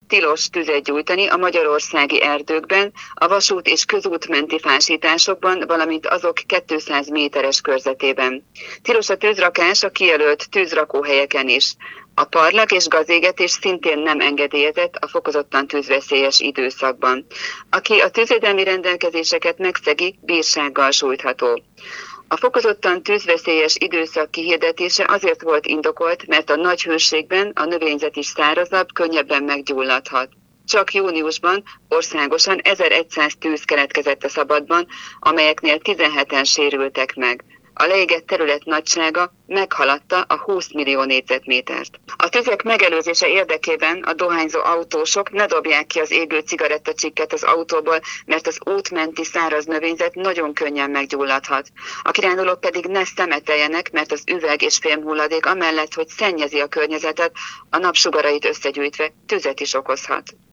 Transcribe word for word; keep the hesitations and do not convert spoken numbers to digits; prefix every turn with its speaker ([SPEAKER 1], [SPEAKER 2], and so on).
[SPEAKER 1] tilos tüzet gyújtani a magyarországi erdőkben, a vasút és közút menti fásításokban, valamint azok kétszáz méteres körzetében. Tilos a tűzrakás a kijelölt tűzrakóhelyeken is. A parlag és gazégetés szintén nem engedélyezett a fokozottan tűzveszélyes időszakban. Aki a tűzvédelmi rendelkezéseket megszegi, bírsággal sújtható. A fokozottan tűzveszélyes időszak kihirdetése azért volt indokolt, mert a nagy hőségben a növényzet is szárazabb, könnyebben meggyulladhat. Csak júniusban országosan ezerszáz tűz keletkezett a Szabadban, amelyeknél tizenheten sérültek meg. A leégett terület nagysága meghaladta a húsz millió négyzetmétert. A tüzek megelőzése érdekében a dohányzó autósok ne dobják ki az égő cigarettacsikket az autóból, mert az útmenti száraz növényzet nagyon könnyen meggyulladhat. A kirándulók pedig ne szemeteljenek, mert az üveg és fémhulladék amellett, hogy szennyezi a környezetet, a napsugarait összegyűjtve tüzet is okozhat.